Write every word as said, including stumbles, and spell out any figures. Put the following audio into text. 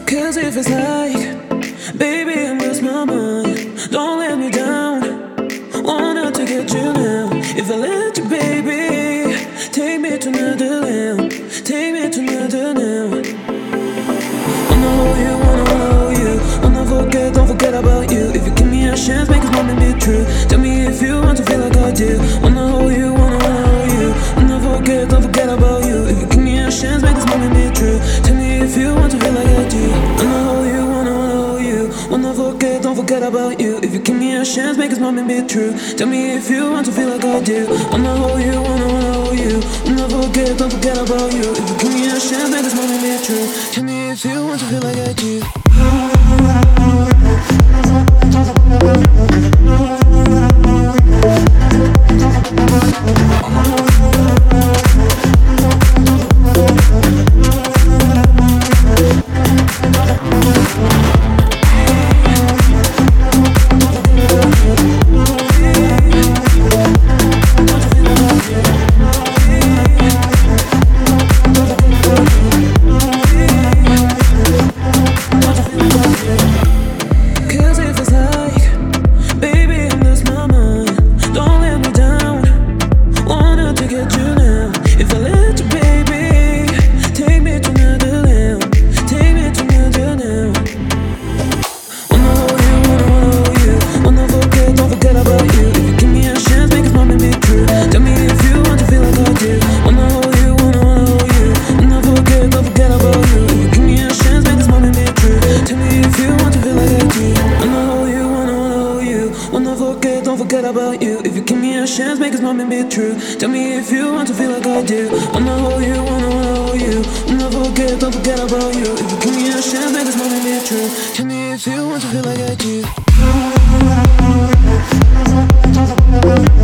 Cause if it's like, baby, I'm just my mind. Don't let me down. Wanted to get you now. If I let you, baby, take me to another land. Take me to another land. Wanna hold you, wanna hold you. Wanna forget, don't forget about you. If you give me a chance, make this moment be true. Tell me if you want to feel like I do. Wanna hold you, wanna hold you. Wanna forget, don't forget about you. If you give me a chance, make this moment be true. Tell me if you want to feel like I do. Wanna hold you, wanna hold you. Wanna forget, don't forget about you. If you give me a chance, make this moment be true. Tell me if you want to feel like I do. Wanna hold you, wanna hold you. Wanna forget, don't forget about you. If you give me a chance, make this moment be true. Tell me if you want to feel like I do. Don't forget about you. If you give me a chance, make this moment be true. Tell me if you want to feel like I do. Wanna hold you, wanna hold you. Wanna forget, don't forget about you. If you give me a chance, make this moment be true. Tell me if you want to feel like I do.